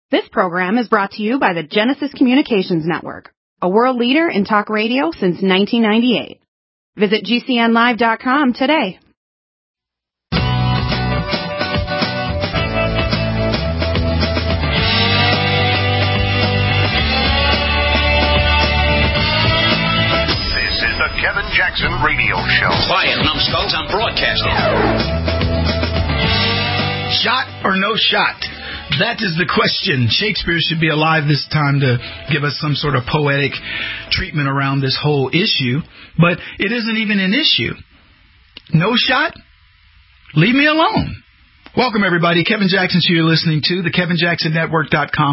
This program is brought to you by the Genesis Communications Network, a world leader in talk radio since 1998. Visit GCNlive.com today. This is the Kevin Jackson Radio Show. Quiet, numbskulls, I'm broadcasting. Shot or no shot? That is the question. Shakespeare should be alive this time to give us some sort of poetic treatment around this whole issue. But it isn't even an issue. No shot? Leave me alone. Welcome, everybody. Kevin Jackson Show you're listening to, the KevinJacksonNetwork.com,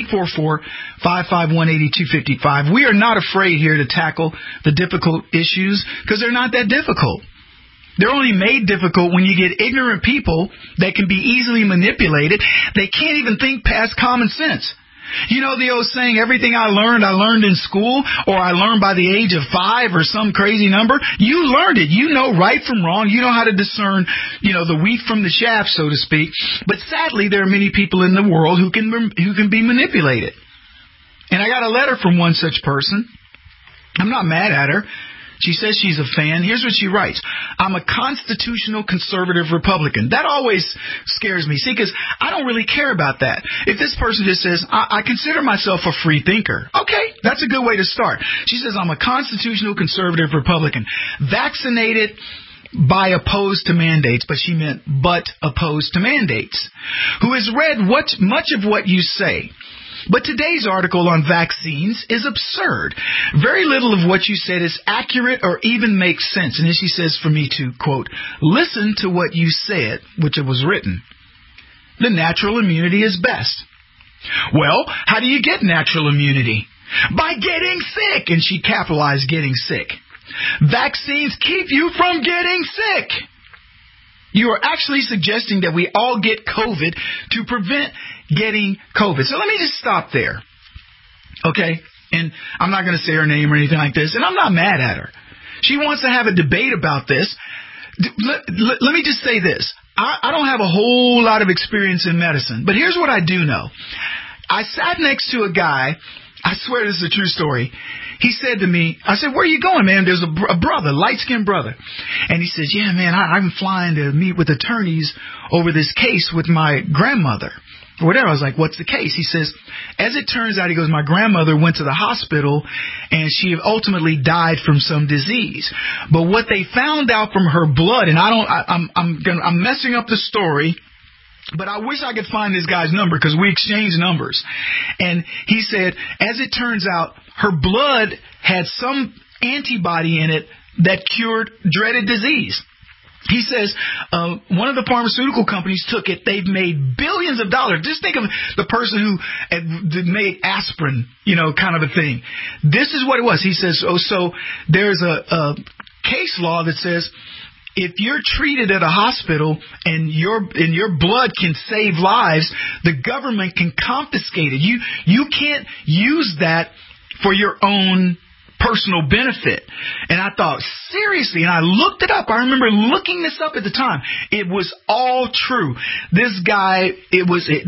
844-551-8255. We are not afraid here to tackle the difficult issues because they're not that difficult. They're only made difficult when you get ignorant people that can be easily manipulated. They can't even think past common sense. You know the old saying, everything I learned in school, or I learned by the age of 5 or some crazy number. You learned it. You know right from wrong. You know how to discern, the wheat from the chaff, so to speak. But sadly, there are many people in the world who can be manipulated. And I got a letter from one such person. I'm not mad at her. She says she's a fan. Here's what she writes. I'm a constitutional conservative Republican. That always scares me. See, because I don't really care about that. If this person just says, I consider myself a free thinker. Okay, that's a good way to start. She says, I'm a constitutional conservative Republican. Vaccinated by opposed to mandates, but she meant but opposed to mandates. Who has read much of what you say. But today's article on vaccines is absurd. Very little of what you said is accurate or even makes sense. And then she says for me to, quote, listen to what you said, which it was written. The natural immunity is best. Well, how do you get natural immunity? By getting sick. And she capitalized getting sick. Vaccines keep you from getting sick. You are actually suggesting that we all get COVID to prevent getting COVID. So let me just stop there. Okay? And I'm not going to say her name or anything like this. And I'm not mad at her. She wants to have a debate about this. Let me just say this. I don't have a whole lot of experience in medicine. But here's what I do know. I sat next to a guy. I swear this is a true story. He said to me, I said, where are you going, man? There's a brother, light-skinned brother. And he says, yeah, man, I'm flying to meet with attorneys over this case with my grandmother. Or whatever. I was like, what's the case? He says, as it turns out, he goes, my grandmother went to the hospital and she ultimately died from some disease. But what they found out from her blood, and I'm messing up the story, but I wish I could find this guy's number because we exchanged numbers. And he said, as it turns out, her blood had some antibody in it that cured dreaded disease. He says one of the pharmaceutical companies took it. They've made billions of dollars. Just think of the person who made aspirin, kind of a thing. This is what it was. He says, so there's a case law that says if you're treated at a hospital and your blood can save lives, the government can confiscate it. You can't use that for your own personal benefit. And I thought, seriously, and I looked it up. I remember looking this up at the time. It was all true. This guy, they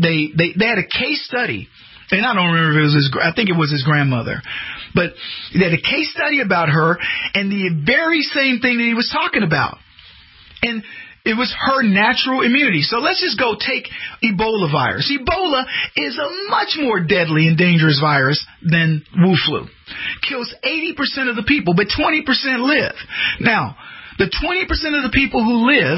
had a case study. And I don't remember if it was I think it was his grandmother. But they had a case study about her and the very same thing that he was talking about. And it was her natural immunity. So let's just go take Ebola virus. Ebola is a much more deadly and dangerous virus than Wu flu. Kills 80% of the people, but 20% live. Now, the 20% of the people who live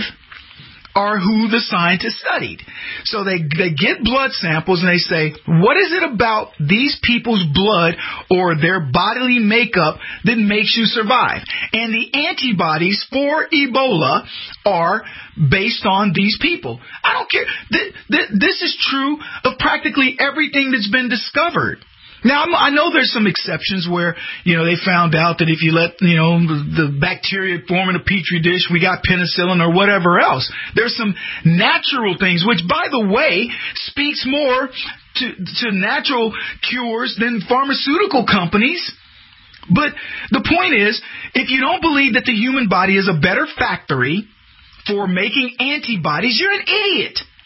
are who the scientists studied. So they get blood samples and they say, what is it about these people's blood or their bodily makeup that makes you survive? And the antibodies for Ebola are based on these people. I don't care. This is true of practically everything that's been discovered. Now, I know there's some exceptions where, they found out that if you let, the bacteria form in a petri dish, we got penicillin or whatever else. There's some natural things, which, by the way, speaks more to natural cures than pharmaceutical companies. But the point is, if you don't believe that the human body is a better factory for making antibodies, you're an idiot.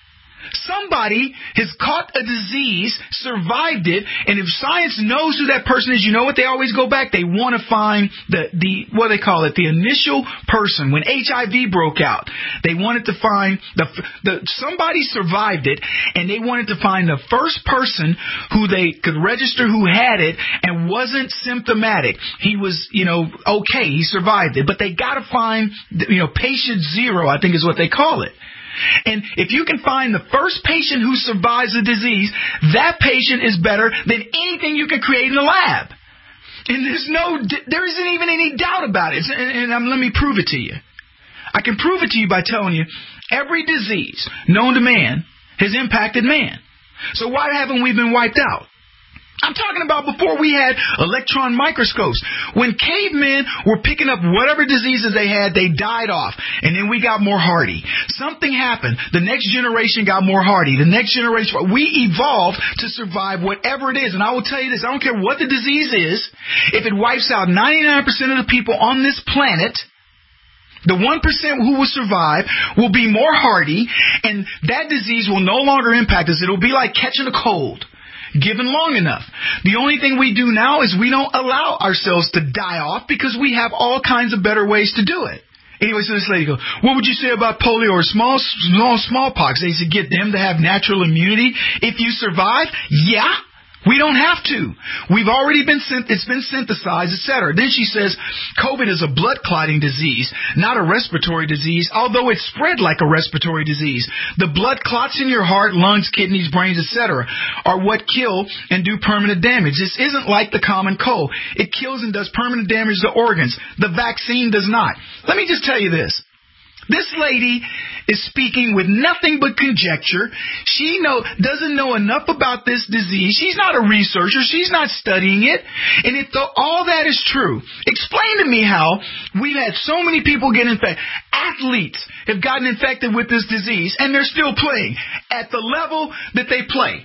Somebody has caught a disease, survived it, and if science knows who that person is, you know what they always go back? They want to find the what do they call it? The initial person. When HIV broke out, they wanted to find somebody survived it, and they wanted to find the first person who they could register who had it and wasn't symptomatic. He was, okay, he survived it, but they got to find, patient zero, I think is what they call it. And if you can find the first patient who survives the disease, that patient is better than anything you can create in the lab. And there isn't even any doubt about it. And let me prove it to you. I can prove it to you by telling you every disease known to man has impacted man. So why haven't we been wiped out? I'm talking about before we had electron microscopes. When cavemen were picking up whatever diseases they had, they died off. And then we got more hardy. Something happened. The next generation got more hardy. The next generation, we evolved to survive whatever it is. And I will tell you this, I don't care what the disease is. If it wipes out 99% of the people on this planet, the 1% who will survive will be more hardy, and that disease will no longer impact us. It'll be like catching a cold. Given long enough. The only thing we do now is we don't allow ourselves to die off because we have all kinds of better ways to do it. Anyway, so this lady goes, what would you say about polio or smallpox? They said get them to have natural immunity. If you survive, yeah. We don't have to. We've already it's been synthesized, etc. Then she says, COVID is a blood clotting disease, not a respiratory disease, although it's spread like a respiratory disease. The blood clots in your heart, lungs, kidneys, brains, etc. are what kill and do permanent damage. This isn't like the common cold. It kills and does permanent damage to organs. The vaccine does not. Let me just tell you this. This lady is speaking with nothing but conjecture. She doesn't know enough about this disease. She's not a researcher. She's not studying it. And if all that is true, explain to me how we've had so many people get infected. Athletes have gotten infected with this disease, and they're still playing at the level that they play.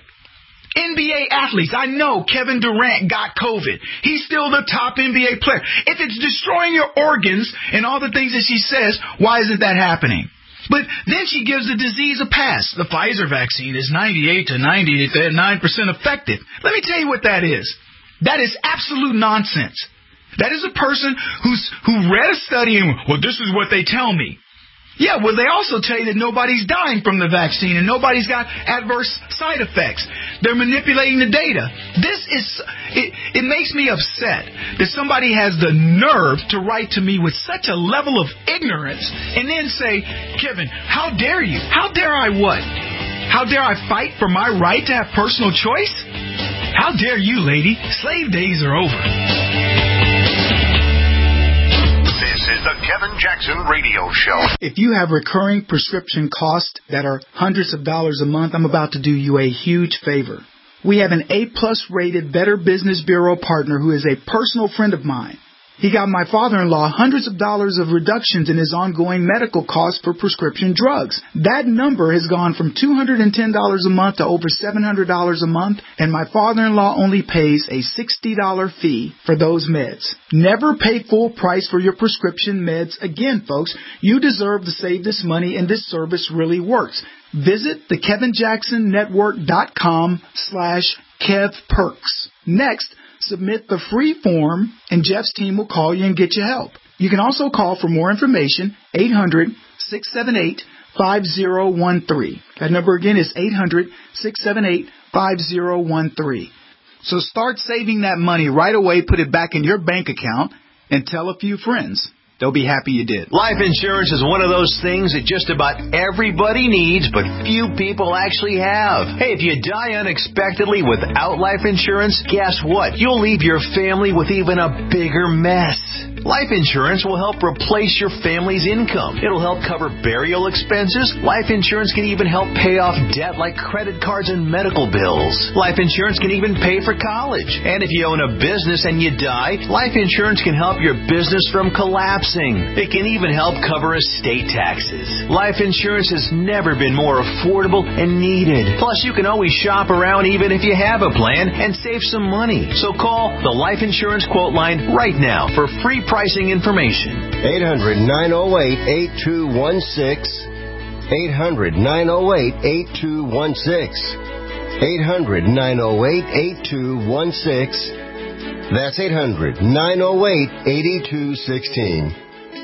NBA athletes, I know Kevin Durant got COVID. He's still the top NBA player. If it's destroying your organs and all the things that she says, why isn't that happening? But then she gives the disease a pass. The Pfizer vaccine is 98 to 99% effective. Let me tell you what that is. That is absolute nonsense. That is a person who read a study and, well, this is what they tell me. Yeah, well, they also tell you that nobody's dying from the vaccine and nobody's got adverse side effects. They're manipulating the data. It makes me upset that somebody has the nerve to write to me with such a level of ignorance and then say, Kevin, how dare you? How dare I what? How dare I fight for my right to have personal choice? How dare you, lady? Slave days are over. This is the Kevin Jackson Radio Show. If you have recurring prescription costs that are hundreds of dollars a month, I'm about to do you a huge favor. We have an A-plus rated Better Business Bureau partner who is a personal friend of mine. He got my father-in-law hundreds of dollars of reductions in his ongoing medical costs for prescription drugs. That number has gone from $210 a month to over $700 a month, and my father-in-law only pays a $60 fee for those meds. Never pay full price for your prescription meds again, folks. You deserve to save this money, and this service really works. Visit thekevinjacksonnetwork.com/KevPerks. Next, submit the free form, and Jeff's team will call you and get you help. You can also call for more information, 800-678-5013. That number again is 800-678-5013. So start saving that money right away, put it back in your bank account, and tell a few friends. They'll be happy you did. Life insurance is one of those things that just about everybody needs, but few people actually have. Hey, if you die unexpectedly without life insurance, guess what? You'll leave your family with even a bigger mess. Life insurance will help replace your family's income. It'll help cover burial expenses. Life insurance can even help pay off debt like credit cards and medical bills. Life insurance can even pay for college. And if you own a business and you die, life insurance can help your business from collapsing. It can even help cover estate taxes. Life insurance has never been more affordable and needed. Plus, you can always shop around even if you have a plan and save some money. So call the Life Insurance Quote Line right now for free pricing information. 800-908-8216. 800-908-8216. 800-908-8216. That's 800-908-8216.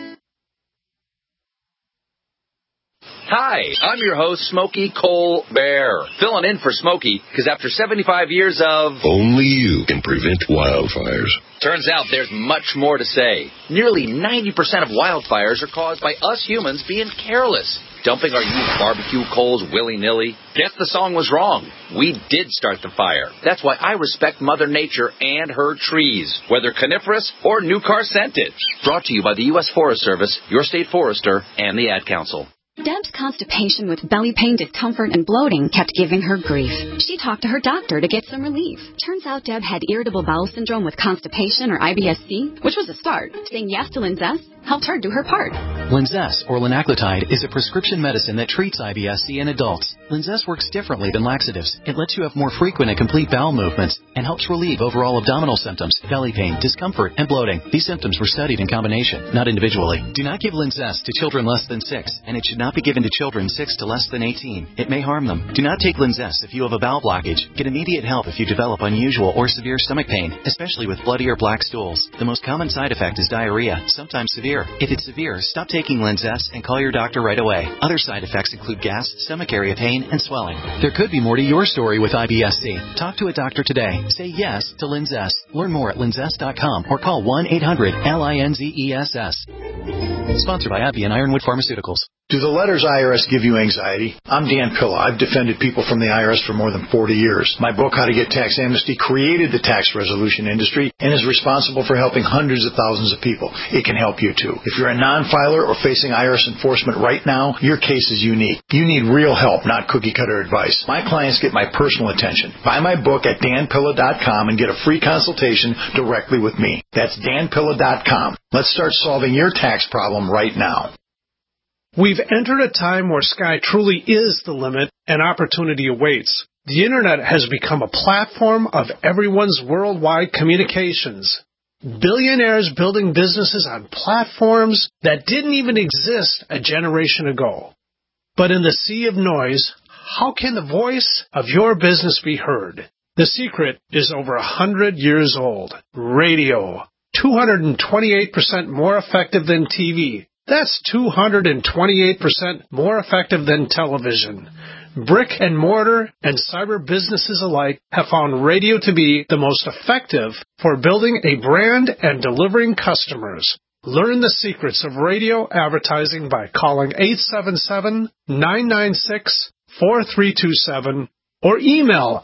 Hi, I'm your host, Smokey Colbert, filling in for Smokey, because after 75 years of... Only you can prevent wildfires. Turns out there's much more to say. Nearly 90% of wildfires are caused by us humans being careless, dumping our used barbecue coals willy-nilly. Guess the song was wrong. We did start the fire. That's why I respect Mother Nature and her trees, whether coniferous or new car scented. Brought to you by the U.S. Forest Service, your state forester, and the Ad Council. Deb's constipation with belly pain, discomfort, and bloating kept giving her grief. She talked to her doctor to get some relief. Turns out Deb had irritable bowel syndrome with constipation, or IBS-C, which was a start. Saying yes to Linzess helped her do her part. Linzess, or linaclotide, is a prescription medicine that treats IBS-C in adults. Linzess works differently than laxatives. It lets you have more frequent and complete bowel movements and helps relieve overall abdominal symptoms, belly pain, discomfort, and bloating. These symptoms were studied in combination, not individually. Do not give Linzess to children less than 6, and it should not be given to children 6 to less than 18. It may harm them. Do not take Linzess if you have a bowel blockage. Get immediate help if you develop unusual or severe stomach pain, especially with bloody or black stools. The most common side effect is diarrhea, sometimes severe. If it's severe, stop taking Linzess and call your doctor right away. Other side effects include gas, stomach area pain, and swelling. There could be more to your story with IBS-C. Talk to a doctor today. Say yes to Linzess. Learn more at linzess.com or call 1-800-LINZESS. Sponsored by AbbVie and Ironwood Pharmaceuticals. Do the letters IRS give you anxiety? I'm Dan Pilla. I've defended people from the IRS for more than 40 years. My book, How to Get Tax Amnesty, created the tax resolution industry and is responsible for helping hundreds of thousands of people. It can help you, too. If you're a non-filer or facing IRS enforcement right now, your case is unique. You need real help, not cookie-cutter advice. My clients get my personal attention. Buy my book at danpilla.com and get a free consultation directly with me. That's danpilla.com. Let's start solving your tax problem right now. We've entered a time where sky truly is the limit and opportunity awaits. The Internet has become a platform of everyone's worldwide communications. Billionaires building businesses on platforms that didn't even exist a generation ago. But in the sea of noise, how can the voice of your business be heard? The secret is over 100 years old. Radio. 228% more effective than TV. That's 228% more effective than television. Brick and mortar and cyber businesses alike have found radio to be the most effective for building a brand and delivering customers. Learn the secrets of radio advertising by calling 877-996-4327 or email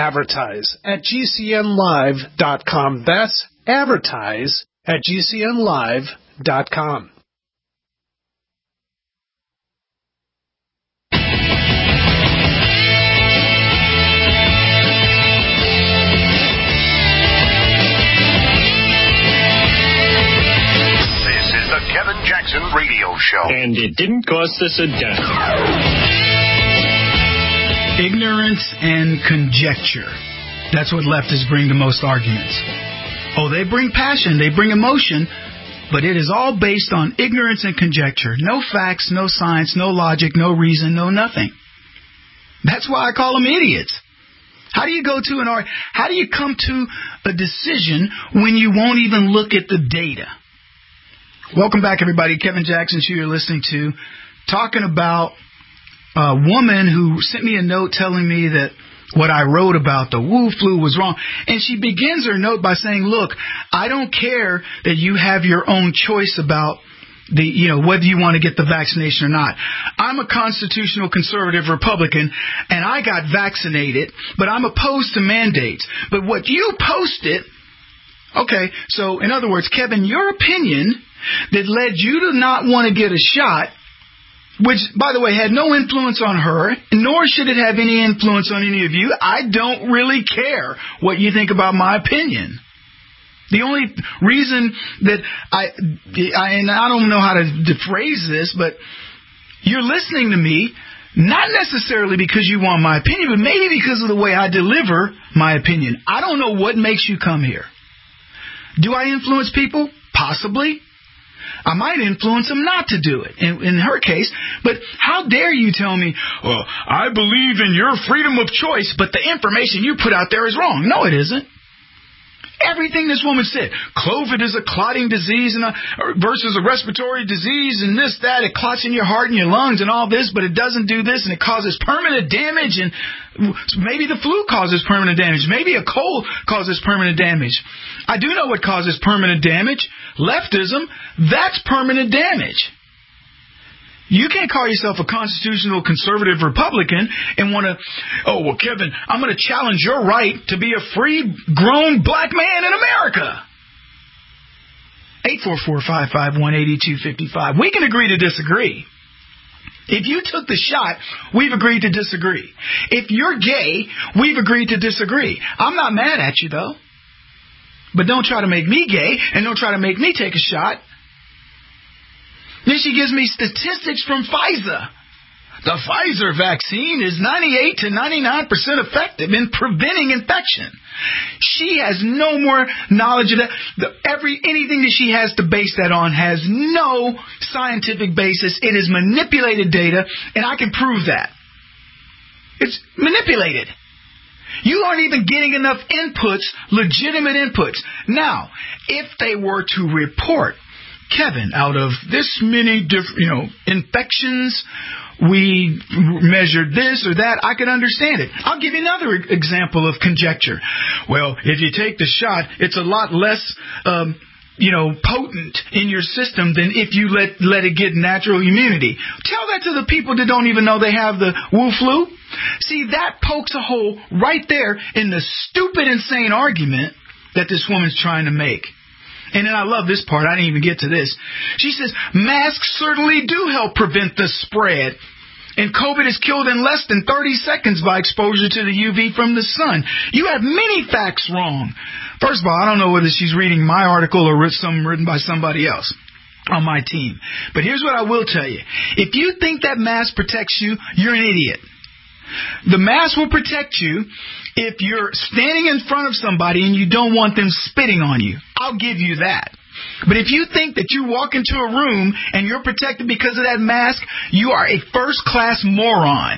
advertise@gcnlive.com. That's advertise@gcnlive.com. The Kevin Jackson Radio Show. And it didn't cost us a dime. Ignorance and conjecture. That's what leftists bring to most arguments. Oh, they bring passion, they bring emotion, but it is all based on ignorance and conjecture. No facts, no science, no logic, no reason, no nothing. That's why I call them idiots. How do you go to how do you come to a decision when you won't even look at the data? Welcome back, everybody. Kevin Jackson, who you're listening to, talking about a woman who sent me a note telling me that what I wrote about the Wu flu was wrong. And she begins her note by saying, look, I don't care that you have your own choice about whether you want to get the vaccination or not. I'm a constitutional conservative Republican, and I got vaccinated, but I'm opposed to mandates. But what you posted, okay, so in other words, Kevin, your opinion that led you to not want to get a shot, which, by the way, had no influence on her, nor should it have any influence on any of you. I don't really care what you think about my opinion. The only reason that and I don't know how to phrase this, but you're listening to me, not necessarily because you want my opinion, but maybe because of the way I deliver my opinion. I don't know what makes you come here. Do I influence people? Possibly. I might influence them not to do it in her case. But how dare you tell me, well, I believe in your freedom of choice, but the information you put out there is wrong. No, it isn't. Everything this woman said, COVID is a clotting disease versus a respiratory disease and this, that, it clots in your heart and your lungs and all this, but it doesn't do this and it causes permanent damage, and maybe the flu causes permanent damage. Maybe a cold causes permanent damage. I do know what causes permanent damage. Leftism, that's permanent damage. You can't call yourself a constitutional conservative Republican and want to, oh, well, Kevin, I'm going to challenge your right to be a free, grown black man in America. 844-551-8255. We can agree to disagree. If you took the shot, we've agreed to disagree. If you're gay, we've agreed to disagree. I'm not mad at you, though. But don't try to make me gay and don't try to make me take a shot. Then she gives me statistics from Pfizer. The Pfizer vaccine is 98 to 99% effective in preventing infection. She has no more knowledge of that. Anything that she has to base that on has no scientific basis. It is manipulated data, and I can prove that. It's manipulated. You aren't even getting enough inputs, legitimate inputs. Now, if they were to report, Kevin, out of this many different, infections, we measured this or that, I could understand it. I'll give you another example of conjecture. Well, if you take the shot, it's a lot less, potent in your system than if you let it get natural immunity. Tell that to the people that don't even know they have the Wu flu. See, that pokes a hole right there in the stupid, insane argument that this woman's trying to make. And then I love this part. I didn't even get to this. She says, masks certainly do help prevent the spread. And COVID is killed in less than 30 seconds by exposure to the UV from the sun. You have many facts wrong. First of all, I don't know whether she's reading my article or some written by somebody else on my team. But here's what I will tell you. If you think that mask protects you, you're an idiot. The mask will protect you if you're standing in front of somebody and you don't want them spitting on you. I'll give you that. But if you think that you walk into a room and you're protected because of that mask, you are a first-class moron.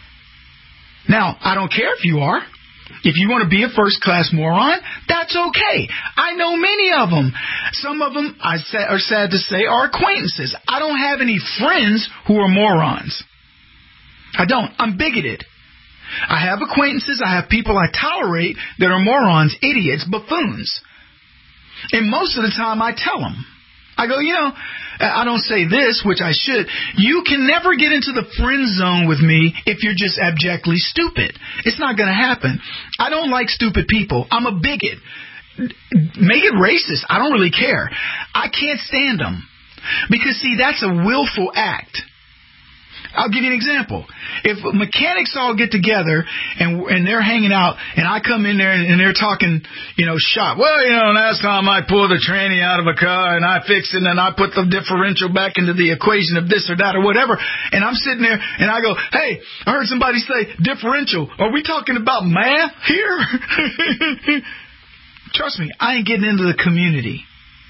Now, I don't care if you are. If you want to be a first-class moron, that's okay. I know many of them. Some of them, are sad to say, are acquaintances. I don't have any friends who are morons. I don't. I'm bigoted. I have acquaintances. I have people I tolerate that are morons, idiots, buffoons. And most of the time I tell them. I go, I don't say this, which I should. You can never get into the friend zone with me if you're just abjectly stupid. It's not going to happen. I don't like stupid people. I'm a bigot. Make it racist. I don't really care. I can't stand them. Because, see, that's a willful act. I'll give you an example. If mechanics all get together and they're hanging out and I come in there and they're talking, shop. Well, last time I pulled a tranny out of a car and I fixed it and I put the differential back into the equation of this or that or whatever. And I'm sitting there and I go, hey, I heard somebody say differential. Are we talking about math here? Trust me, I ain't getting into the community.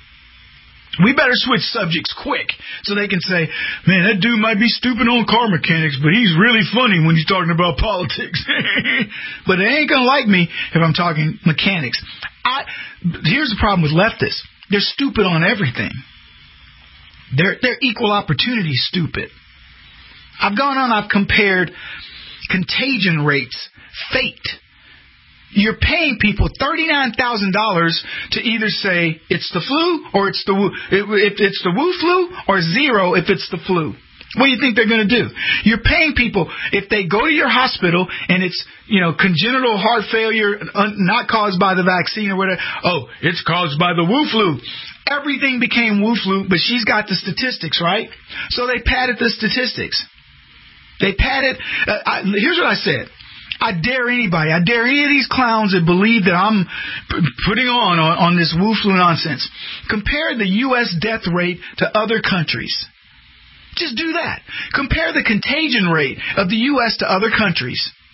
We better switch subjects quick so they can say, man, that dude might be stupid on car mechanics, but he's really funny when he's talking about politics. But they ain't going to like me if I'm talking mechanics. Here's the problem with leftists. They're stupid on everything. They're equal opportunity stupid. I've compared contagion rates, fate. You're paying people $39,000 to either say it's the flu or if it's the Wu flu or zero if it's the flu. What do you think they're going to do? You're paying people if they go to your hospital and it's, congenital heart failure not caused by the vaccine or whatever. Oh, it's caused by the Wu flu. Everything became Wu flu, but she's got the statistics, right? So they padded the statistics. They padded. Here's what I said. I dare anybody. I dare any of these clowns that believe that I'm putting on this Wu flu nonsense. Compare the U.S. death rate to other countries. Just do that. Compare the contagion rate of the U.S. to other countries.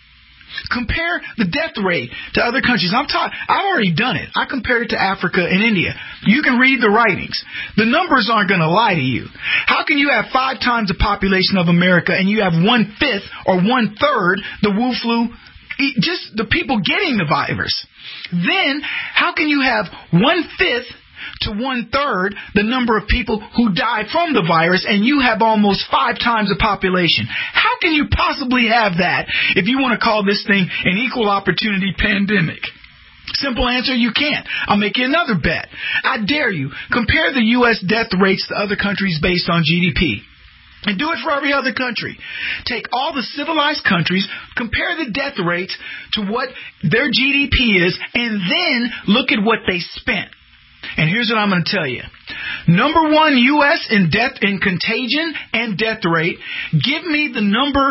Compare the death rate to other countries. I've already done it. I compared it to Africa and India. You can read the writings. The numbers aren't going to lie to you. How can you have 5 times the population of America and you have 1/5 or 1/3 the Wu flu, just the people getting the virus? Then how can you have 1/5 to 1/3 the number of people who die from the virus, and you have almost 5 times the population? How can you possibly have that if you want to call this thing an equal opportunity pandemic? Simple answer, you can't. I'll make you another bet. I dare you. Compare the U.S. death rates to other countries based on GDP. And do it for every other country. Take all the civilized countries, compare the death rates to what their GDP is, and then look at what they spent. And here's what I'm going to tell you. Number 1 U.S. in death in contagion and death rate. Give me the number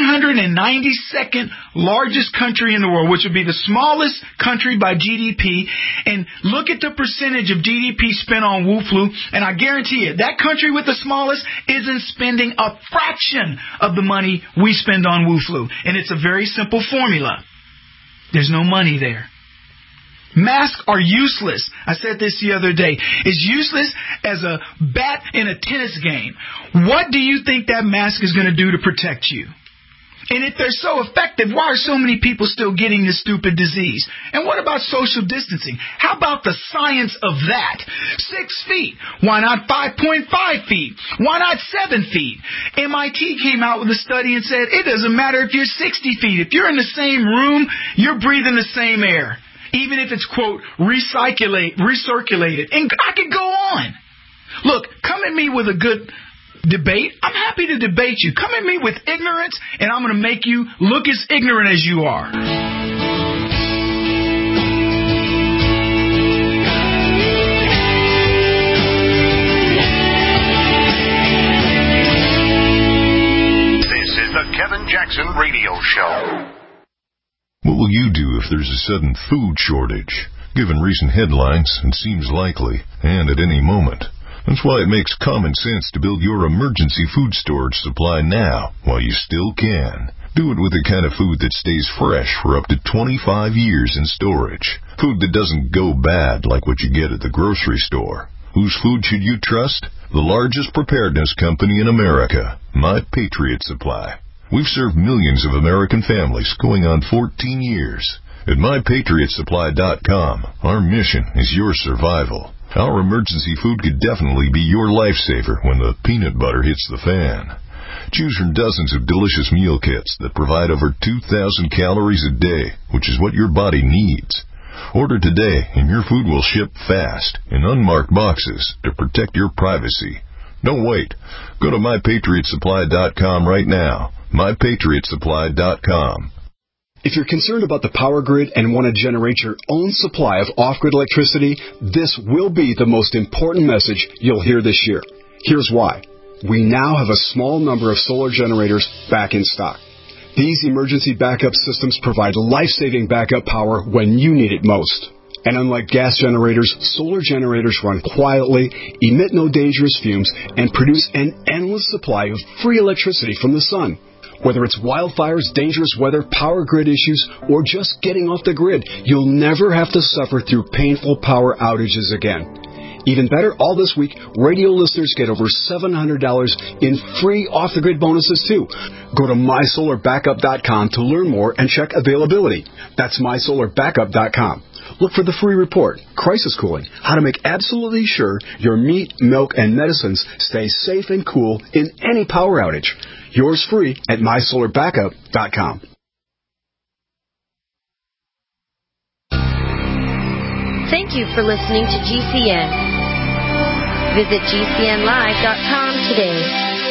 192nd largest country in the world, which would be the smallest country by GDP, and look at the percentage of GDP spent on Wu flu, and I guarantee you, that country with the smallest isn't spending a fraction of the money we spend on Wu flu. And it's a very simple formula. There's no money there. Masks are useless. I said this the other day. It's useless as a bat in a tennis game. What do you think that mask is going to do to protect you? And if they're so effective, why are so many people still getting this stupid disease? And what about social distancing? How about the science of that? 6 feet. Why not 5.5 feet? Why not 7 feet? MIT came out with a study and said it doesn't matter if you're 60 feet. If you're in the same room, you're breathing the same air. Even if it's, quote, recirculated. And I could go on. Look, come at me with a good debate. I'm happy to debate you. Come at me with ignorance, and I'm going to make you look as ignorant as you are. This is the Kevin Jackson Radio Show. What will you do if there's a sudden food shortage, given recent headlines and seems likely, and at any moment? That's why it makes common sense to build your emergency food storage supply now, while you still can. Do it with the kind of food that stays fresh for up to 25 years in storage. Food that doesn't go bad like what you get at the grocery store. Whose food should you trust? The largest preparedness company in America, My Patriot Supply. We've served millions of American families going on 14 years. At MyPatriotSupply.com, our mission is your survival. Our emergency food could definitely be your lifesaver when the peanut butter hits the fan. Choose from dozens of delicious meal kits that provide over 2,000 calories a day, which is what your body needs. Order today and your food will ship fast in unmarked boxes to protect your privacy. Don't wait. Go to MyPatriotSupply.com right now. MyPatriotSupply.com. If you're concerned about the power grid and want to generate your own supply of off-grid electricity, this will be the most important message you'll hear this year. Here's why. We now have a small number of solar generators back in stock. These emergency backup systems provide life-saving backup power when you need it most. And unlike gas generators, solar generators run quietly, emit no dangerous fumes, and produce an endless supply of free electricity from the sun. Whether it's wildfires, dangerous weather, power grid issues, or just getting off the grid, you'll never have to suffer through painful power outages again. Even better, all this week, radio listeners get over $700 in free off-the-grid bonuses, too. Go to MySolarBackup.com to learn more and check availability. That's MySolarBackup.com. Look for the free report, Crisis Cooling, how to make absolutely sure your meat, milk, and medicines stay safe and cool in any power outage. Yours free at MySolarBackup.com. Thank you for listening to GCN. Visit GCNlive.com today.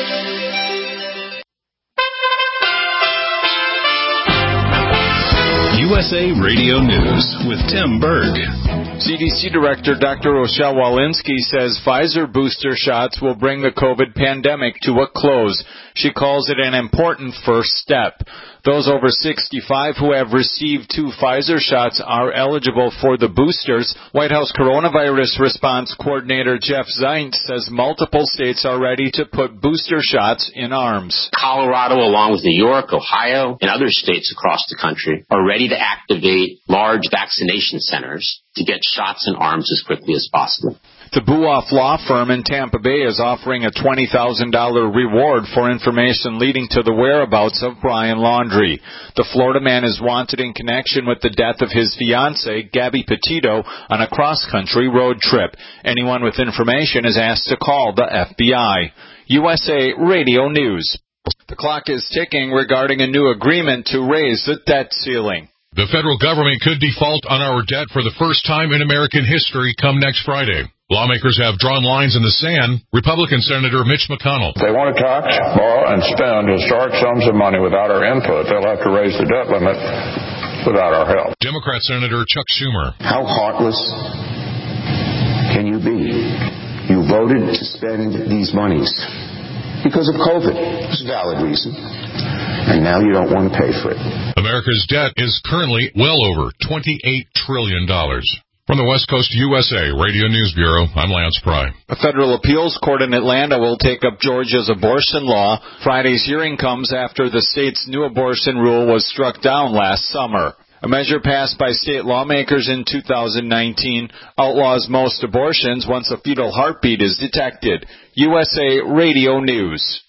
USA Radio News with Tim Berg. CDC Director Dr. Rochelle Walensky says Pfizer booster shots will bring the COVID pandemic to a close. She calls it an important first step. Those over 65 who have received 2 Pfizer shots are eligible for the boosters. White House Coronavirus Response Coordinator Jeff Zients says multiple states are ready to put booster shots in arms. Colorado, along with New York, Ohio, and other states across the country, are ready to activate large vaccination centers to get shots in arms as quickly as possible. The Buoff Law Firm in Tampa Bay is offering a $20,000 reward for information leading to the whereabouts of Brian Laundrie. The Florida man is wanted in connection with the death of his fiancée, Gabby Petito, on a cross-country road trip. Anyone with information is asked to call the FBI. USA Radio News. The clock is ticking regarding a new agreement to raise the debt ceiling. The federal government could default on our debt for the first time in American history come next Friday. Lawmakers have drawn lines in the sand. Republican Senator Mitch McConnell. If they want to tax, borrow, and spend historic sums of money without our input, they'll have to raise the debt limit without our help. Democrat Senator Chuck Schumer. How heartless can you be? You voted to spend these monies because of COVID. It's a valid reason. And now you don't want to pay for it. America's debt is currently well over $28 trillion. From the West Coast USA Radio News Bureau, I'm Lance Pry. A federal appeals court in Atlanta will take up Georgia's abortion law. Friday's hearing comes after the state's new abortion rule was struck down last summer. A measure passed by state lawmakers in 2019 outlaws most abortions once a fetal heartbeat is detected. USA Radio News.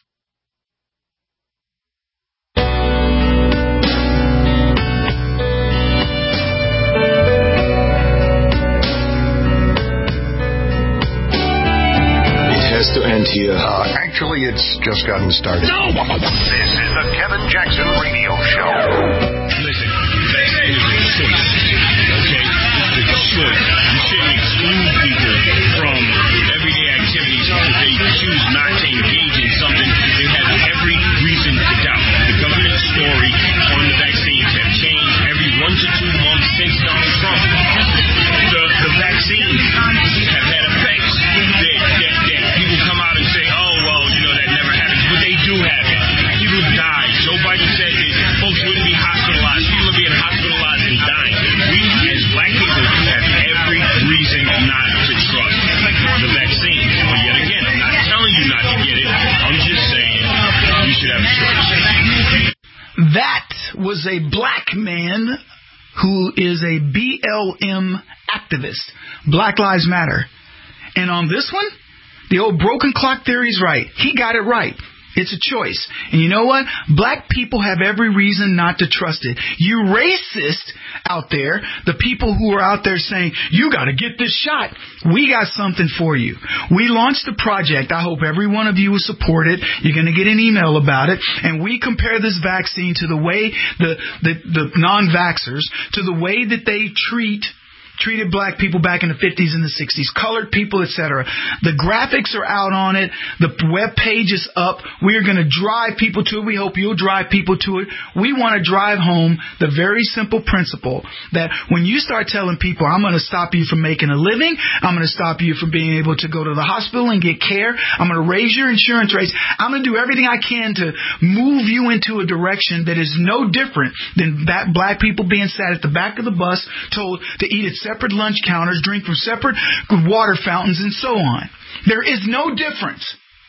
To end here. Actually, it's just gotten started. No! This is the Kevin Jackson Radio Show. Listen, vaccine is a choice, okay? It's a choice. You shouldn't exclude people from everyday activities if they choose not to engage in something they have every reason to doubt. The government story on the vaccines have changed every 1 to 2 months since Donald Trump. The vaccines have had effects that people come out and say, oh, well, that never happens. But they do have it. People die. Joe Biden said that folks wouldn't be hospitalized. People are being hospitalized and dying. We, as black people, have every reason not to trust the vaccine. But yet again, I'm not telling you not to get it. I'm just saying you should have a choice. That was a black man who is a BLM activist. Black Lives Matter. And on this one, the old broken clock theory is right. He got it right. It's a choice. And you know what? Black people have every reason not to trust it. You racist out there, the people who are out there saying, you got to get this shot. We got something for you. We launched a project. I hope every one of you will support it. You're going to get an email about it. And we compare this vaccine to the way the non-vaxxers, to the way that they treated black people back in the 50s and the 60s, colored people, etc. The graphics are out on it. The web page is up. We are going to drive people to it. We hope you'll drive people to it. We want to drive home the very simple principle that when you start telling people, I'm going to stop you from making a living, I'm going to stop you from being able to go to the hospital and get care, I'm going to raise your insurance rates, I'm going to do everything I can to move you into a direction that is no different than black people being sat at the back of the bus told to eat at separate lunch counters, drink from separate water fountains, and so on. There is no difference.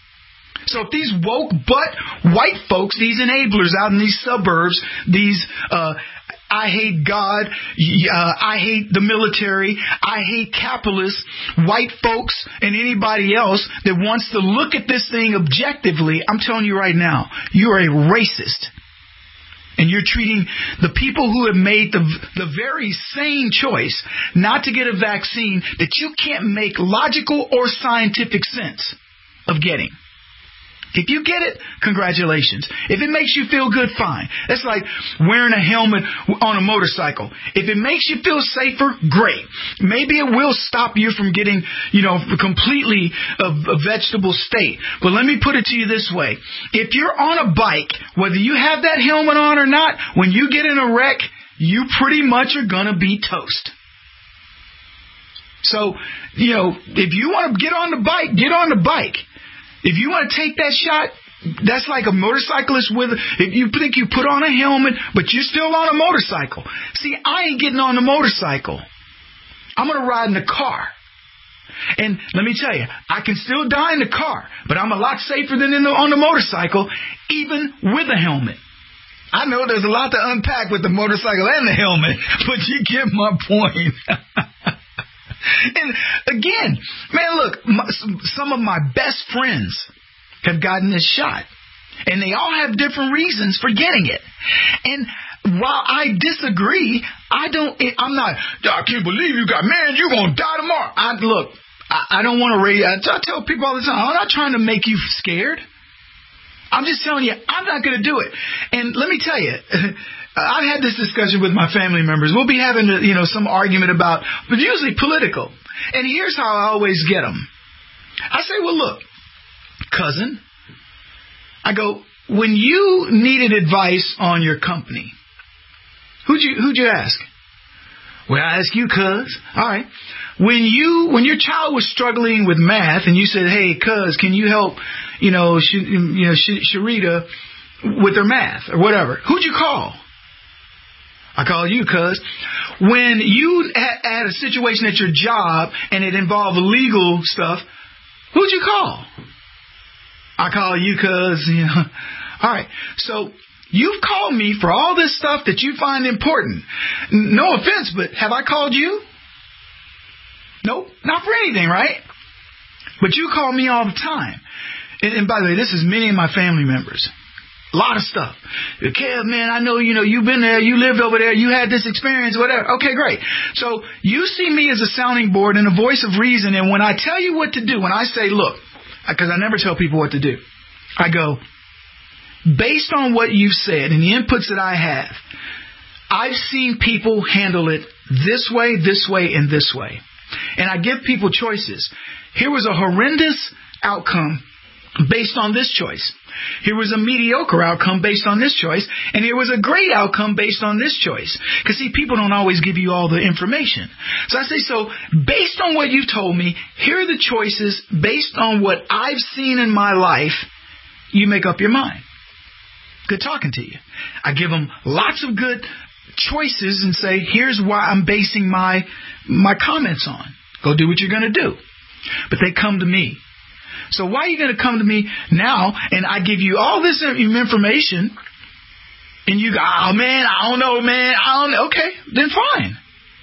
So if these woke butt white folks, these enablers out in these suburbs, these I hate God, I hate the military, I hate capitalists, white folks, and anybody else that wants to look at this thing objectively, I'm telling you right now, you're a racist. And you're treating the people who have made the very same choice not to get a vaccine that you can't make logical or scientific sense of getting. If you get it, congratulations. If it makes you feel good, fine. That's like wearing a helmet on a motorcycle. If it makes you feel safer, great. Maybe it will stop you from getting, completely a vegetable state. But let me put it to you this way. If you're on a bike, whether you have that helmet on or not, when you get in a wreck, you pretty much are going to be toast. So, if you want to get on the bike, get on the bike. If you want to take that shot, That's like a motorcyclist if you think you put on a helmet, but you're still on a motorcycle. See, I ain't getting on the motorcycle. I'm going to ride in the car. And let me tell you, I can still die in the car, but I'm a lot safer than on the motorcycle, even with a helmet. I know there's a lot to unpack with the motorcycle and the helmet, but you get my point. And again, man, look, some of my best friends have gotten this shot, and they all have different reasons for getting it. And while I disagree, I can't believe you got, man, you're going to die tomorrow. I don't want to raise, I tell people all the time, I'm not trying to make you scared. I'm just telling you, I'm not going to do it. And let me tell you, I've had this discussion with my family members. We'll be having, some argument about, but usually political. And here's how I always get them. I say, well, look, cousin, I go, when you needed advice on your company, who'd you ask? Well, I ask you, cuz. All right. When your child was struggling with math and you said, hey, cuz, can you help, Sharita with her math or whatever, who'd you call? I call you, cuz. When you had a situation at your job and it involved legal stuff, who'd you call? I call you, cuz. All right. So you've called me for all this stuff that you find important. No offense, but have I called you? Nope, not for anything, right? But you call me all the time. And by the way, this is many of my family members. A lot of stuff. Kev, man, I know, you've been there, you lived over there, you had this experience, whatever. Okay, great. So you see me as a sounding board and a voice of reason. And when I tell you what to do, when I say, look, because I never tell people what to do, I go, based on what you've said and the inputs that I have, I've seen people handle it this way, and this way. And I give people choices. Here was a horrendous outcome based on this choice. Here was a mediocre outcome based on this choice. And here was a great outcome based on this choice. Because, see, people don't always give you all the information. So I say, so based on what you've told me, here are the choices based on what I've seen in my life. You make up your mind. Good talking to you. I give them lots of good choices and say, here's why I'm basing my comments on. Go do what you're going to do. But they come to me. So why are you going to come to me now and I give you all this information and you go, oh man, I don't know, man. Okay, then fine.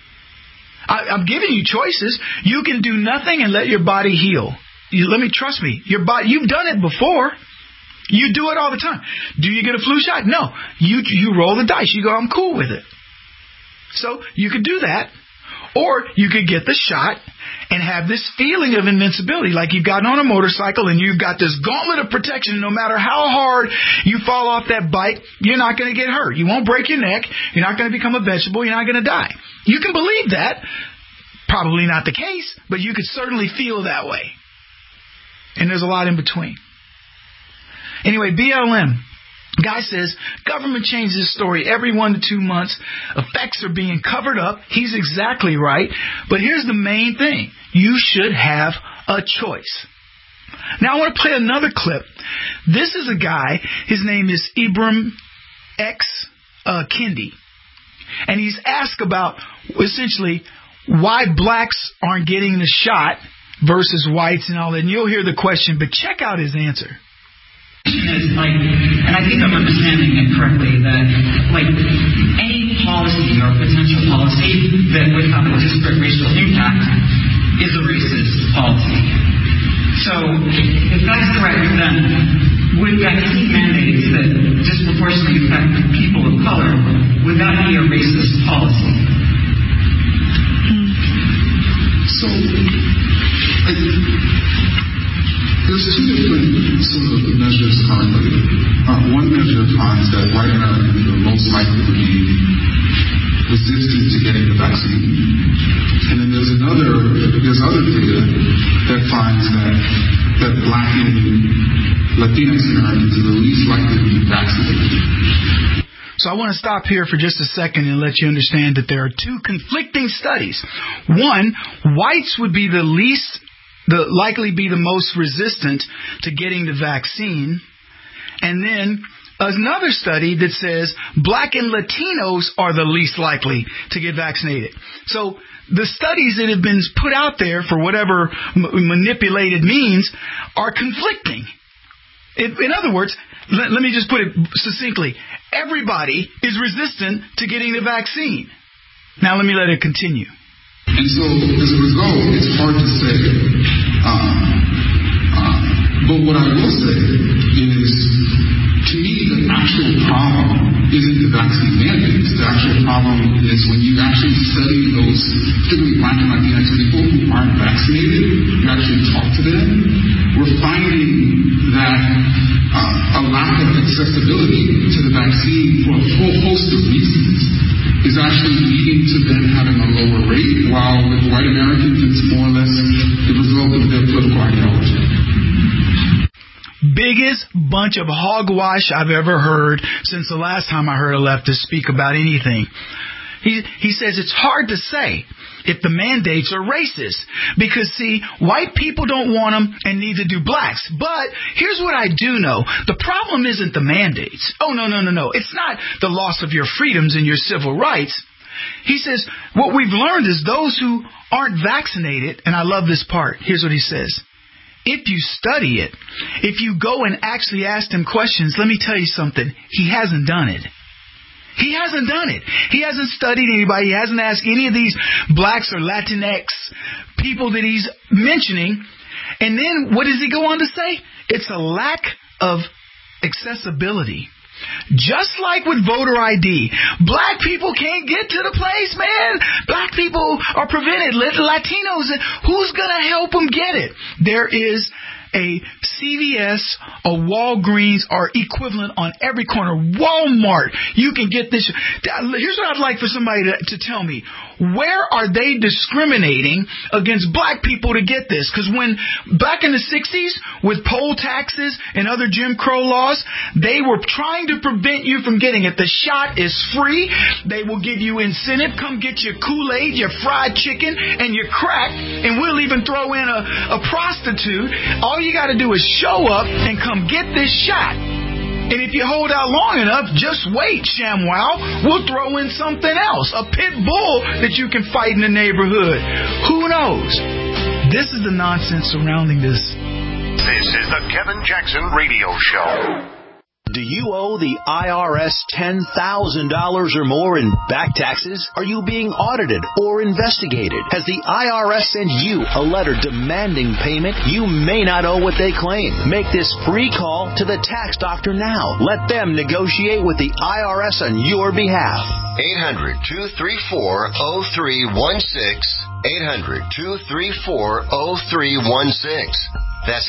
I'm giving you choices. You can do nothing and let your body heal. Trust me, your body, you've done it before. You do it all the time. Do you get a flu shot? No. You roll the dice. You go, I'm cool with it. So you could do that. Or you could get the shot and have this feeling of invincibility, like you've gotten on a motorcycle and you've got this gauntlet of protection. No matter how hard you fall off that bike, you're not going to get hurt. You won't break your neck. You're not going to become a vegetable. You're not going to die. You can believe that. Probably not the case, but you could certainly feel that way. And there's a lot in between. Anyway, BLM. Guy says, government changes its story every 1 to 2 months. Effects are being covered up. He's exactly right. But here's the main thing. You should have a choice. Now I want to play another clip. This is a guy. His name is Ibram X. Kendi. And he's asked about, essentially, why blacks aren't getting the shot versus whites and all that. And you'll hear the question, but check out his answer. Is and I think I'm understanding it correctly, that any policy or potential policy that would have a disparate racial impact is a racist policy. So if that's correct, then would vaccine mandates that disproportionately affect people of color, would that be a racist policy? So there's two different sort of measures currently. One measure finds that white Americans are most likely to be resistant to getting the vaccine. And then there's other data that finds that black and Latinx Americans are the least likely to be vaccinated. So I want to stop here for just a second and let you understand that there are two conflicting studies. One, whites would be likely be the most resistant to getting the vaccine. And then another study that says black and Latinos are the least likely to get vaccinated. So the studies that have been put out there for whatever manipulated means are conflicting. In other words, let me just put it succinctly. Everybody is resistant to getting the vaccine. Now let me let it continue. And so, as a result, it's hard to say. But what I will say is, to me, the actual problem isn't the vaccine mandates. The actual problem is when you actually study those, particularly Black and Latinx people who aren't vaccinated, you actually talk to them, we're finding that a lack of accessibility to the vaccine for a whole host of reasons is actually leading to them having a lower rate, while with white Americans it's more or less the result of their political ideology. Biggest bunch of hogwash I've ever heard since the last time I heard a leftist speak about anything. He says it's hard to say if the mandates are racist because, see, white people don't want them and neither do blacks. But here's what I do know. The problem isn't the mandates. Oh, no. It's not the loss of your freedoms and your civil rights. He says what we've learned is those who aren't vaccinated, and I love this part. Here's what he says. If you study it, if you go and actually ask him questions, let me tell you something. He hasn't done it. He hasn't done it. He hasn't studied anybody. He hasn't asked any of these blacks or Latinx people that he's mentioning. And then what does he go on to say? It's a lack of accessibility. Just like with voter ID, black people can't get to the place, man. Black people are prevented. Latinos, who's going to help them get it? There is a CVS, a Walgreens are equivalent on every corner. Walmart, you can get this. Here's what I'd like for somebody to tell me. Where are they discriminating against black people to get this? Because when back in the 60s with poll taxes and other Jim Crow laws, they were trying to prevent you from getting it. The shot is free. They will give you incentive. Come get your Kool-Aid, your fried chicken, and your crack, and we'll even throw in a prostitute. All you got to do is show up and come get this shot. And if you hold out long enough, just wait, ShamWow. We'll throw in something else. A pit bull that you can fight in the neighborhood. Who knows? This is the nonsense surrounding this. This is the Kevin Jackson Radio Show. Do you owe the IRS $10,000 or more in back taxes? Are you being audited or investigated? Has the IRS sent you a letter demanding payment? You may not owe what they claim. Make this free call to the tax doctor now. Let them negotiate with the IRS on your behalf. 800-234-0316. 800-234-0316. That's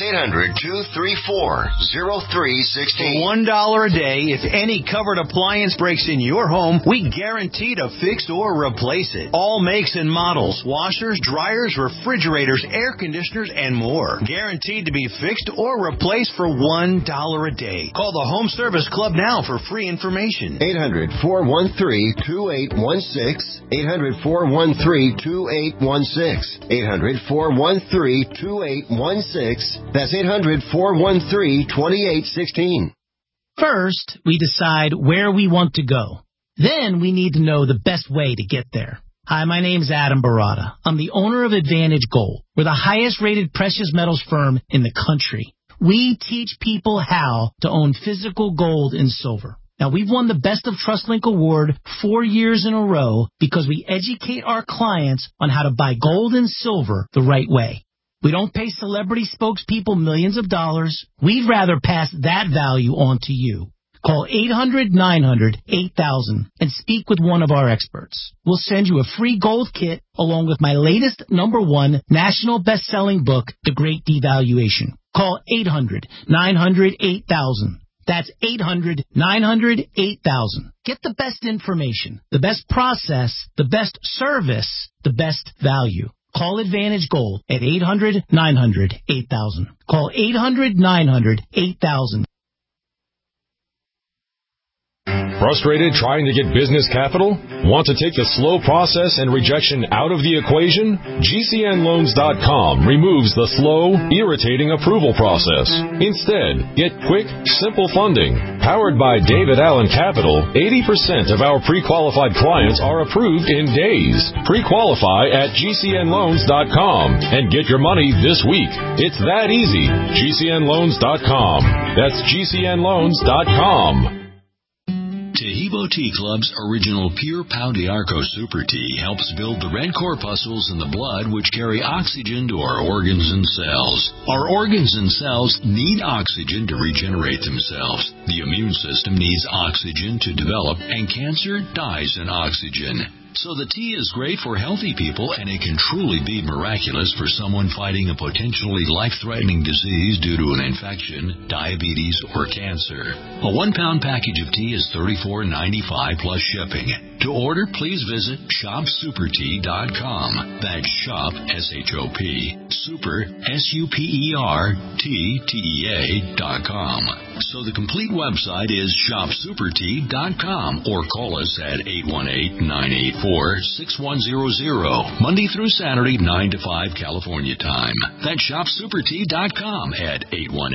800-234-0316. $1 a day. If any covered appliance breaks in your home, we guarantee to fix or replace it. All makes and models. Washers, dryers, refrigerators, air conditioners, and more. Guaranteed to be fixed or replaced for $1 a day. Call the Home Service Club now for free information. 800-413-2816. 800-413-2816. 800-413-2816. That's 800-413-2816. First, we decide where we want to go. Then we need to know the best way to get there. Hi, my name's Adam Barada. I'm the owner of Advantage Gold. We're the highest rated precious metals firm in the country. We teach people how to own physical gold and silver. Now, we've won the Best of TrustLink Award 4 years in a row because we educate our clients on how to buy gold and silver the right way. We don't pay celebrity spokespeople millions of dollars. We'd rather pass that value on to you. Call 800-900-8000 and speak with one of our experts. We'll send you a free gold kit along with my latest #1 national best-selling book, The Great Devaluation. Call 800-900-8000. That's 800-900-8000. Get the best information, the best process, the best service, the best value. Call Advantage Gold at 800-900-8000. Call 800-900-8000. Frustrated trying to get business capital? Want to take the slow process and rejection out of the equation? GCNloans.com removes the slow, irritating approval process. Instead, get quick, simple funding. Powered by David Allen Capital, 80% of our pre-qualified clients are approved in days. Pre-qualify at GCNloans.com and get your money this week. It's that easy. GCNloans.com. That's GCNloans.com. Taheebo Tea Club's original Pure Pau d'Arco Super Tea helps build the red corpuscles in the blood which carry oxygen to our organs and cells. Our organs and cells need oxygen to regenerate themselves. The immune system needs oxygen to develop, and cancer dies in oxygen. So the tea is great for healthy people, and it can truly be miraculous for someone fighting a potentially life-threatening disease due to an infection, diabetes, or cancer. A 1-pound package of tea is $34.95 plus shipping. To order, please visit shopsupertea.com. That's shop, S-H-O-P, super, SUPERTEA.com. So the complete website is shopsupertea.com, or call us at 818-984-6100, Monday through Saturday, 9 to 5 California time. That's shopsupertea.com at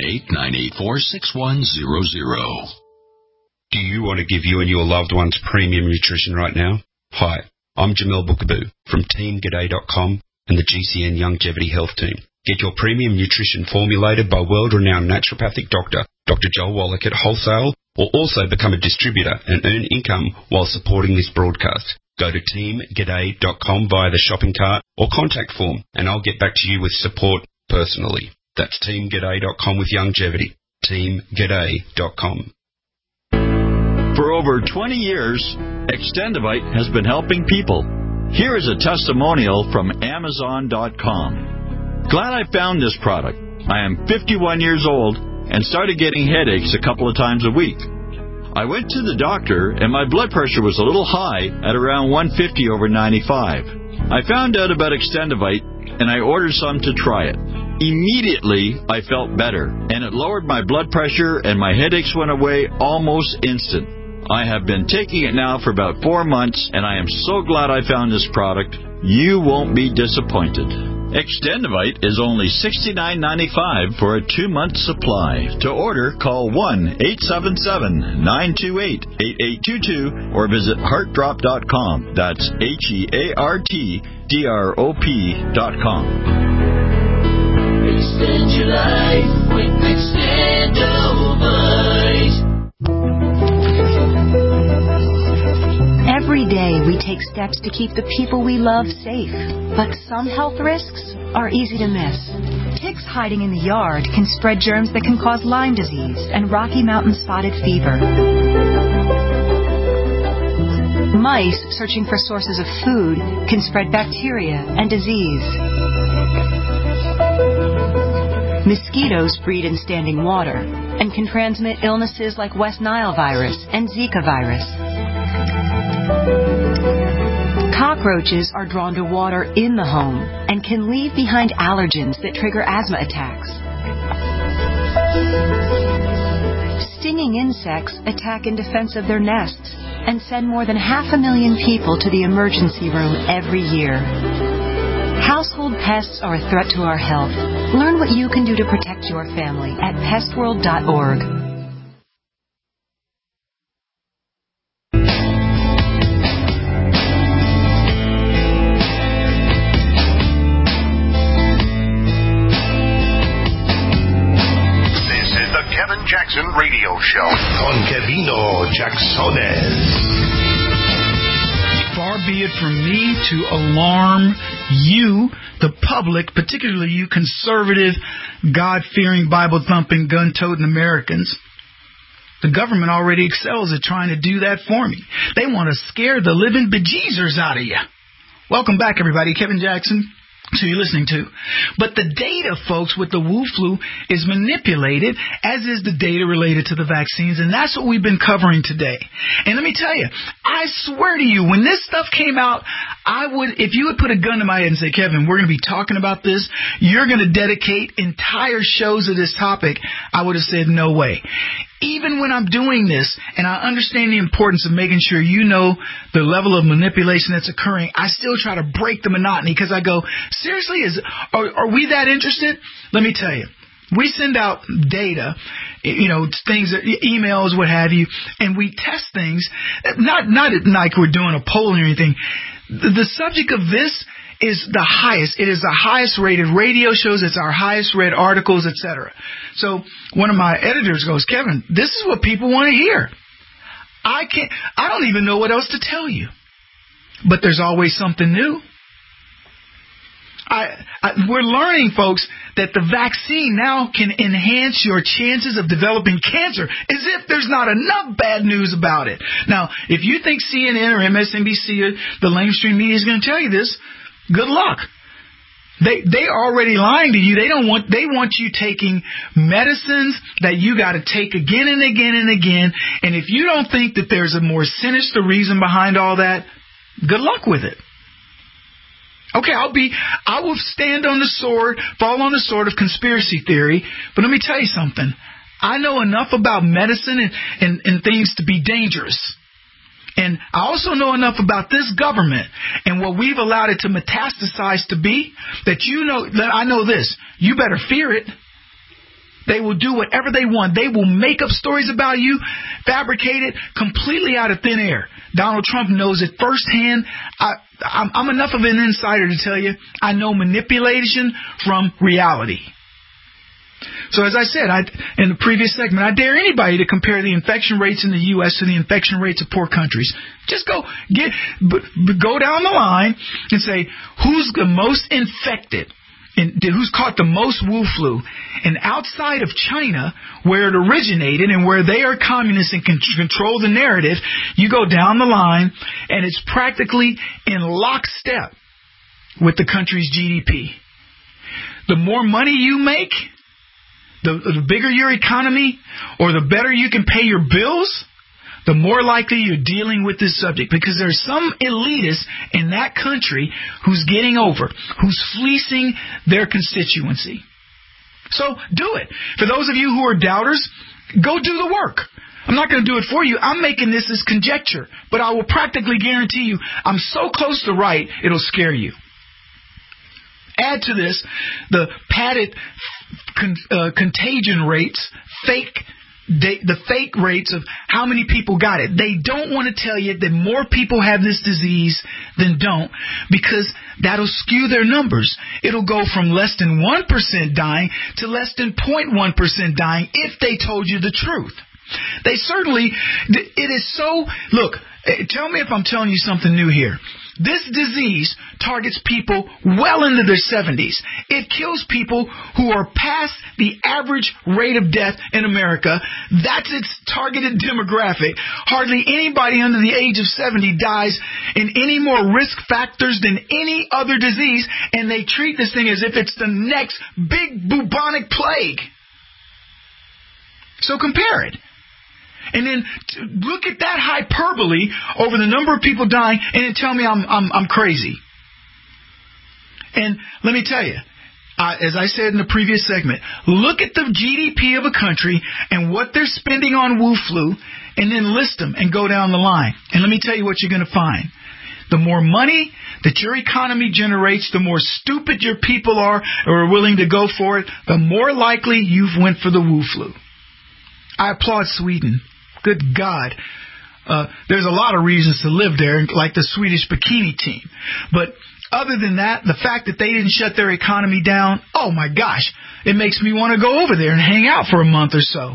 818-984-6100. Do you want to give you and your loved ones premium nutrition right now? Hi, I'm Jamel Bookaboo from TeamGaday.com and the GCN Longevity Health Team. Get your premium nutrition formulated by world-renowned naturopathic doctor, Dr. Joel Wallach at Wholesale, or also become a distributor and earn income while supporting this broadcast. Go to TeamGaday.com via the shopping cart or contact form, and I'll get back to you with support personally. That's TeamGaday.com with longevity. TeamGaday.com. For over 20 years, Extendivite has been helping people. Here is a testimonial from Amazon.com. Glad I found this product. I am 51 years old and started getting headaches a couple of times a week. I went to the doctor and my blood pressure was a little high at around 150 over 95. I found out about Extendivite and I ordered some to try it. Immediately, I felt better, and it lowered my blood pressure and my headaches went away almost instant. I have been taking it now for about 4 months, and I am so glad I found this product. You won't be disappointed. Extendivite is only $69.95 for a 2-month supply. To order, call 1-877-928-8822 or visit heartdrop.com. That's HEARTDROP.com. Extend your life with Extendivite. Every day we take steps to keep the people we love safe, but some health risks are easy to miss. Ticks hiding in the yard can spread germs that can cause Lyme disease and Rocky Mountain spotted fever. Mice searching for sources of food can spread bacteria and disease. Mosquitoes breed in standing water and can transmit illnesses like West Nile virus and Zika virus. Cockroaches are drawn to water in the home and can leave behind allergens that trigger asthma attacks. Stinging insects attack in defense of their nests and send more than 500,000 people to the emergency room every year. Household pests are a threat to our health. Learn what you can do to protect your family at pestworld.org. Jackson Radio Show con Kevino Jacksones. Far be it from me to alarm you, the public, particularly you conservative, God-fearing, Bible-thumping, gun-toting Americans. The government already excels at trying to do that for me. They want to scare the living bejeezers out of you. Welcome back, everybody. Kevin Jackson. So you're listening to. But the data, folks, with the Wu flu is manipulated, as is the data related to the vaccines, and that's what we've been covering today. And let me tell you, I swear to you, when this stuff came out, if you would put a gun to my head and say, Kevin, we're going to be talking about this, you're going to dedicate entire shows to this topic, I would have said, no way. even when I'm doing this, and I understand the importance of making sure you know the level of manipulation that's occurring, I still try to break the monotony because I go, seriously, are we that interested? Let me tell you. We send out data, things, emails, what have you, and we test things, not like we're doing a poll or anything. The subject of this is the highest. It is the highest rated radio shows. It's our highest read articles, etc. So one of my editors goes, Kevin, this is what people want to hear. I don't even know what else to tell you. But there's always something new. We're learning, folks, that the vaccine now can enhance your chances of developing cancer, as if there's not enough bad news about it. Now, if you think CNN or MSNBC or the mainstream media is going to tell you this, good luck. They're already lying to you. They want you taking medicines that you got to take again and again and again. And if you don't think that there's a more sinister reason behind all that, good luck with it. Okay, I will stand on the sword, fall on the sword of conspiracy theory, but let me tell you something. I know enough about medicine and things to be dangerous. And I also know enough about this government and what we've allowed it to metastasize to be that I know this. You better fear it. They will do whatever they want. They will make up stories about you, fabricate it completely out of thin air. Donald Trump knows it firsthand. I'm enough of an insider to tell you I know manipulation from reality. So as I said in the previous segment, I dare anybody to compare the infection rates in the U.S. to the infection rates of poor countries. Just go down the line and say, who's the most infected? And who's caught the most Wu flu? And outside of China, where it originated and where they are communists and can control the narrative, you go down the line and it's practically in lockstep with the country's GDP. The more money you make, the bigger your economy, or the better you can pay your bills, the more likely you're dealing with this subject, because there's some elitist in that country who's getting over, who's fleecing their constituency. So do it. For those of you who are doubters, go do the work. I'm not going to do it for you. I'm making this as conjecture, but I will practically guarantee you I'm so close to right, it'll scare you. Add to this the padded contagion rates, the fake rates of how many people got it. They don't want to tell you that more people have this disease than don't, because that'll skew their numbers. It'll go from less than 1% dying to less than 0.1% dying if they told you the truth. They certainly, it is so, look, tell me if I'm telling you something new here. This disease targets people well into their 70s. It kills people who are past the average rate of death in America. That's its targeted demographic. Hardly anybody under the age of 70 dies in any more risk factors than any other disease, and they treat this thing as if it's the next big bubonic plague. So compare it. And then look at that hyperbole over the number of people dying, and then tell me I'm crazy. And let me tell you, as I said in the previous segment, look at the GDP of a country and what they're spending on Wu flu, and then list them and go down the line. And let me tell you what you're going to find. The more money that your economy generates, the more stupid your people are or are willing to go for it, the more likely you've went for the Wu flu. I applaud Sweden. Good God. There's a lot of reasons to live there, like the Swedish bikini team. But other than that, the fact that they didn't shut their economy down, oh my gosh, it makes me want to go over there and hang out for a month or so.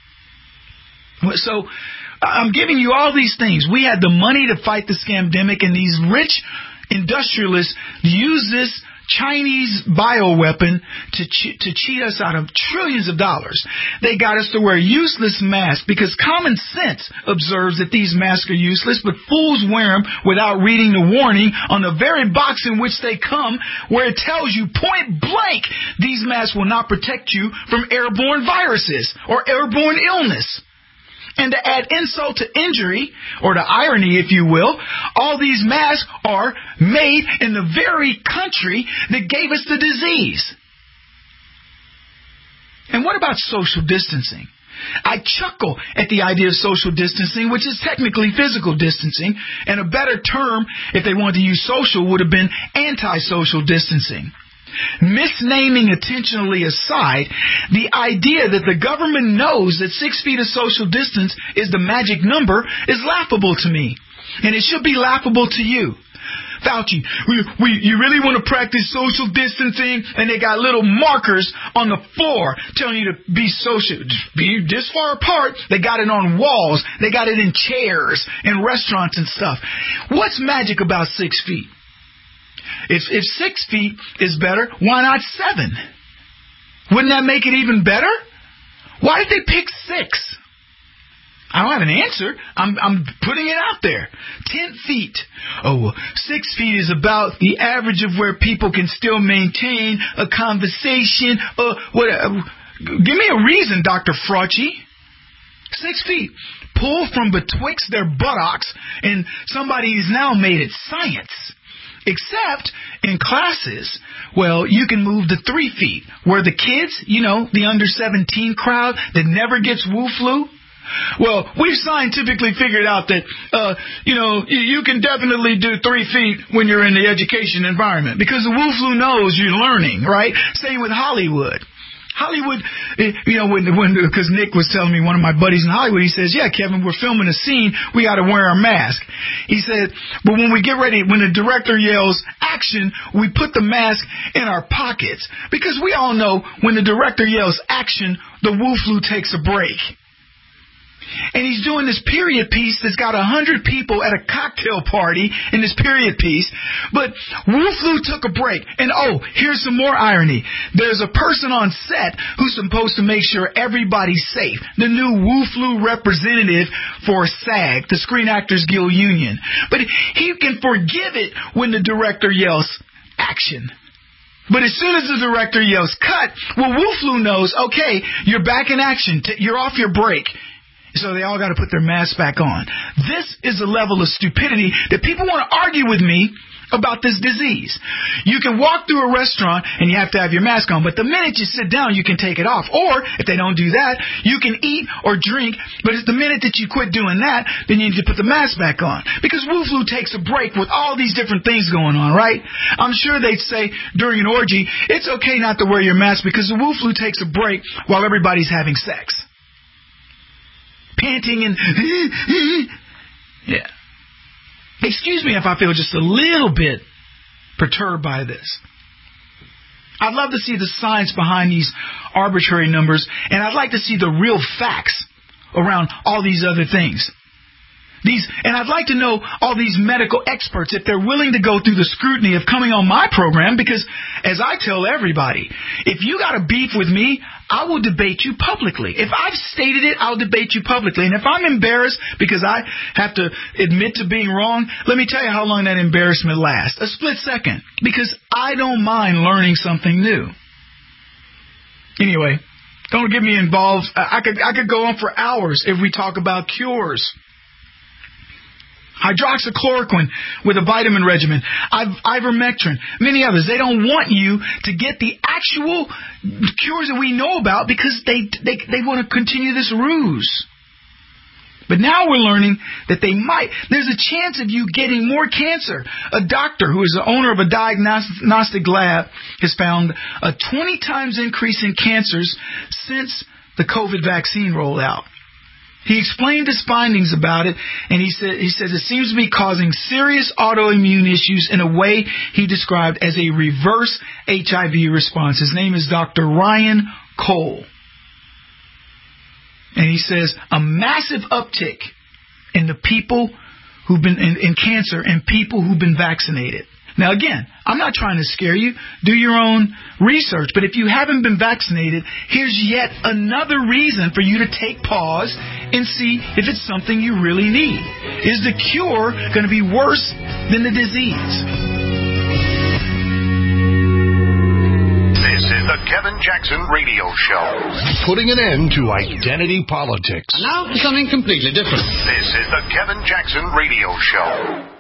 So I'm giving you all these things. We had the money to fight the scamdemic, and these rich industrialists use this Chinese bioweapon to cheat us out of trillions of dollars. They got us to wear useless masks because common sense observes that these masks are useless, but fools wear them without reading the warning on the very box in which they come, where it tells you point blank these masks will not protect you from airborne viruses or airborne illness. And to add insult to injury, or to irony, if you will, all these masks are made in the very country that gave us the disease. And what about social distancing? I chuckle at the idea of social distancing, which is technically physical distancing, and a better term, if they wanted to use social, would have been anti-social distancing. Misnaming intentionally aside, the idea that the government knows that 6 feet of social distance is the magic number is laughable to me, and it should be laughable to you. Fauci, you really want to practice social distancing? And they got little markers on the floor telling you to be social, be this far apart. They got it on walls. They got it in chairs in restaurants and stuff. What's magic about 6 feet? If 6 feet is better, why not 7? Wouldn't that make it even better? Why did they pick 6? I don't have an answer. I'm putting it out there. 10 feet. 6 feet is about the average of where people can still maintain a conversation. Give me a reason, Dr. Fauci. 6 feet. Pull from betwixt their buttocks, and somebody's now made it science. Except in classes, well, you can move to 3 feet, where the kids, the under 17 crowd that never gets Wu flu. Well, we've scientifically figured out that, you can definitely do 3 feet when you're in the education environment because the Wu flu knows you're learning, right? Same with Hollywood. Hollywood, because Nick was telling me, one of my buddies in Hollywood, he says, yeah, Kevin, we're filming a scene, we got to wear our mask. He said, but when we get ready, when the director yells action, we put the mask in our pockets because we all know when the director yells action, the Wu flu takes a break. And he's doing this period piece that's got 100 people at a cocktail party in this period piece. But Wu flu took a break. And here's some more irony. There's a person on set who's supposed to make sure everybody's safe. The new Wu flu representative for SAG, the Screen Actors Guild Union. But he can forgive it when the director yells action. But as soon as the director yells cut, well, Wu flu knows, okay, you're back in action. You're off your break. So they all got to put their masks back on. This is a level of stupidity that people want to argue with me about this disease. You can walk through a restaurant and you have to have your mask on, but the minute you sit down, you can take it off. Or if they don't do that, you can eat or drink, but it's the minute that you quit doing that, then you need to put the mask back on. Because Wu flu takes a break with all these different things going on, right? I'm sure they'd say during an orgy, it's okay not to wear your mask because the Wu flu takes a break while everybody's having sex. Panting and yeah. Excuse me if I feel just a little bit perturbed by this. I'd love to see the science behind these arbitrary numbers, and I'd like to see the real facts around all these other things. And I'd like to know all these medical experts, if they're willing to go through the scrutiny of coming on my program, because as I tell everybody, if you got a beef with me, I will debate you publicly. If I've stated it, I'll debate you publicly. And if I'm embarrassed because I have to admit to being wrong, let me tell you how long that embarrassment lasts. A split second. Because I don't mind learning something new. Anyway, don't get me involved. I could go on for hours if we talk about cures. Hydroxychloroquine with a vitamin regimen, ivermectin, many others. They don't want you to get the actual cures that we know about because they want to continue this ruse. But now we're learning that there's a chance of you getting more cancer. A doctor who is the owner of a diagnostic lab has found a 20 times increase in cancers since the COVID vaccine rolled out. He explained his findings about it, and he says it seems to be causing serious autoimmune issues in a way he described as a reverse HIV response. His name is Dr. Ryan Cole. And he says a massive uptick in the people who've been in cancer and people who've been vaccinated. Now, again, I'm not trying to scare you. Do your own research. But if you haven't been vaccinated, here's yet another reason for you to take pause and see if it's something you really need. Is the cure going to be worse than the disease? This is the Kevin Jackson Radio Show. Putting an end to identity politics. And now for something completely different. This is the Kevin Jackson Radio Show.